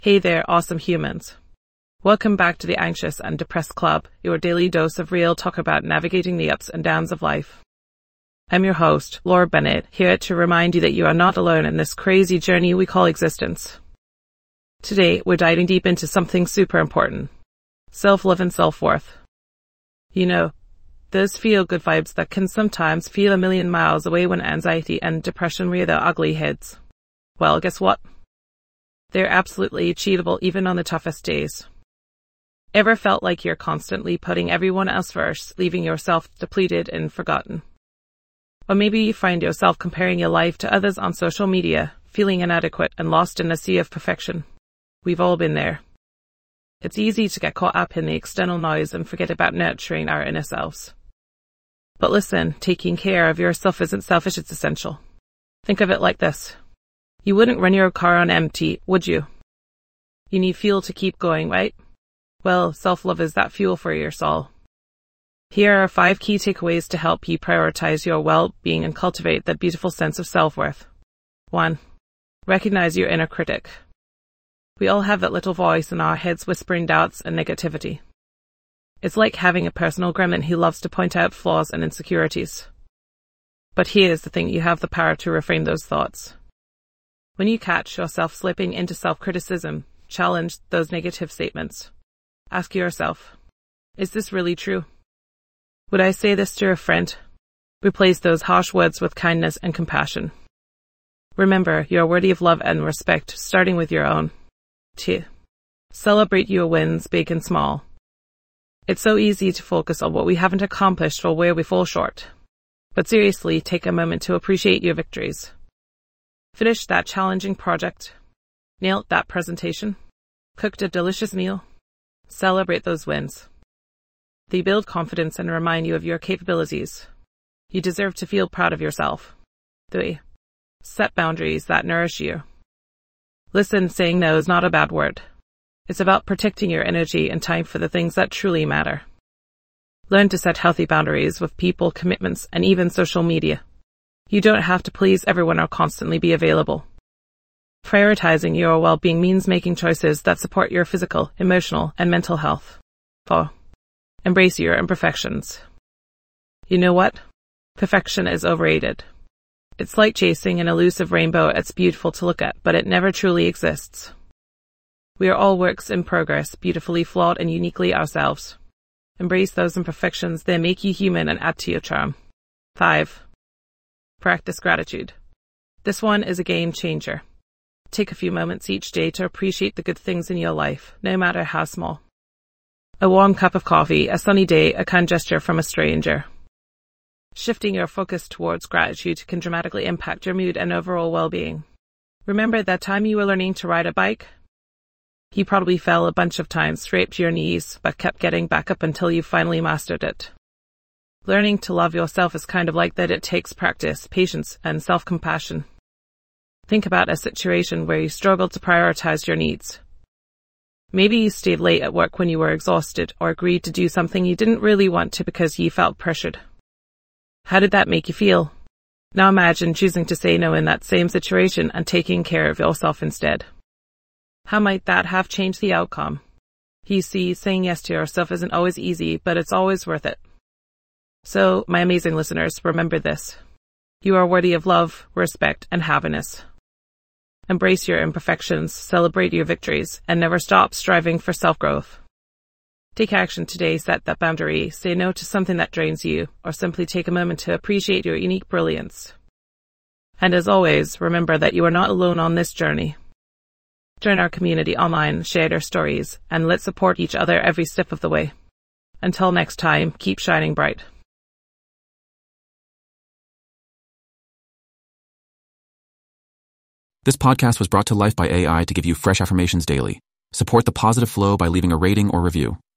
Hey there, awesome humans. Welcome back to the Anxious and Depressed Club, your daily dose of real talk about navigating the ups and downs of life. I'm your host, Laura Bennett, here to remind you that you are not alone in this crazy journey we call existence. Today, we're diving deep into something super important. Self-love and self-worth. You know, those feel-good vibes that can sometimes feel a million miles away when anxiety and depression rear their ugly heads. Well, guess what? They're absolutely achievable even on the toughest days. Ever felt like you're constantly putting everyone else first, leaving yourself depleted and forgotten? Or maybe you find yourself comparing your life to others on social media, feeling inadequate and lost in a sea of perfection. We've all been there. It's easy to get caught up in the external noise and forget about nurturing our inner selves. But listen, taking care of yourself isn't selfish, it's essential. Think of it like this. You wouldn't run your car on empty, would you? You need fuel to keep going, right? Well, self-love is that fuel for your soul. Here are 5 key takeaways to help you prioritize your well-being and cultivate that beautiful sense of self-worth. 1. Recognize your inner critic. We all have that little voice in our heads whispering doubts and negativity. It's like having a personal gremlin who loves to point out flaws and insecurities. But here's the thing, you have the power to reframe those thoughts. When you catch yourself slipping into self-criticism, challenge those negative statements. Ask yourself, is this really true? Would I say this to a friend? Replace those harsh words with kindness and compassion. Remember, you are worthy of love and respect, starting with your own. 2. Celebrate your wins, big and small. It's so easy to focus on what we haven't accomplished or where we fall short. But seriously, take a moment to appreciate your victories. Finish that challenging project. Nailed that presentation. Cooked a delicious meal. Celebrate those wins. They build confidence and remind you of your capabilities. You deserve to feel proud of yourself. 3. Set boundaries that nourish you. Listen, saying no is not a bad word. It's about protecting your energy and time for the things that truly matter. Learn to set healthy boundaries with people, commitments, and even social media. You don't have to please everyone or constantly be available. Prioritizing your well-being means making choices that support your physical, emotional, and mental health. 4. Embrace your imperfections. You know what? Perfection is overrated. It's like chasing an elusive rainbow. It's beautiful to look at, but it never truly exists. We are all works in progress, beautifully flawed and uniquely ourselves. Embrace those imperfections, they make you human and add to your charm. 5. Practice gratitude. This one is a game changer. Take a few moments each day to appreciate the good things in your life, no matter how small. A warm cup of coffee, a sunny day, a kind gesture from a stranger. Shifting your focus towards gratitude can dramatically impact your mood and overall well-being. Remember that time you were learning to ride a bike? You probably fell a bunch of times, scraped your knees, but kept getting back up until you finally mastered it. Learning to love yourself is kind of like that. It takes practice, patience, and self-compassion. Think about a situation where you struggled to prioritize your needs. Maybe you stayed late at work when you were exhausted or agreed to do something you didn't really want to because you felt pressured. How did that make you feel? Now imagine choosing to say no in that same situation and taking care of yourself instead. How might that have changed the outcome? You see, saying yes to yourself isn't always easy, but it's always worth it. So, my amazing listeners, remember this. You are worthy of love, respect, and happiness. Embrace your imperfections, celebrate your victories, and never stop striving for self-growth. Take action today, set that boundary, say no to something that drains you, or simply take a moment to appreciate your unique brilliance. And as always, remember that you are not alone on this journey. Join our community online, share their stories, and let's support each other every step of the way. Until next time, keep shining bright. This podcast was brought to life by AI to give you fresh affirmations daily. Support the positive flow by leaving a rating or review.